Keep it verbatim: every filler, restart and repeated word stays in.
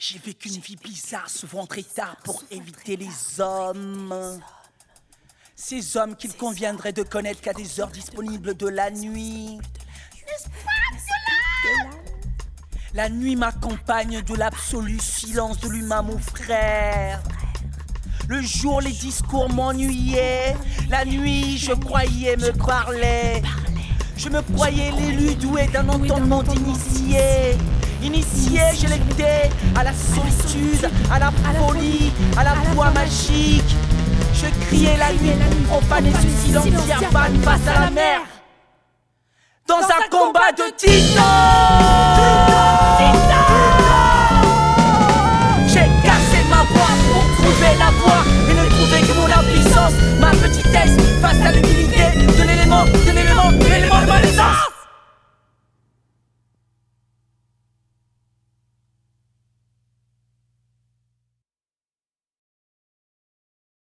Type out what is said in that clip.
J'ai vécu une vie bizarre, souvent très tard pour éviter les hommes. Ces hommes qu'il conviendrait de connaître qu'à des heures disponibles de la nuit. N'est-ce pas, Viola ? La nuit m'accompagne de l'absolu silence de l'humain, mon frère. Le jour, les discours m'ennuyaient. La nuit, je croyais me parler. Je me croyais l'élu doué d'un entendement d'initié. Initié, je l'étais à la solitude, à la folie, à la voix magique. Je criais la nuit pour profaner ce silence diaphane face à la mer. Dans un combat de titans.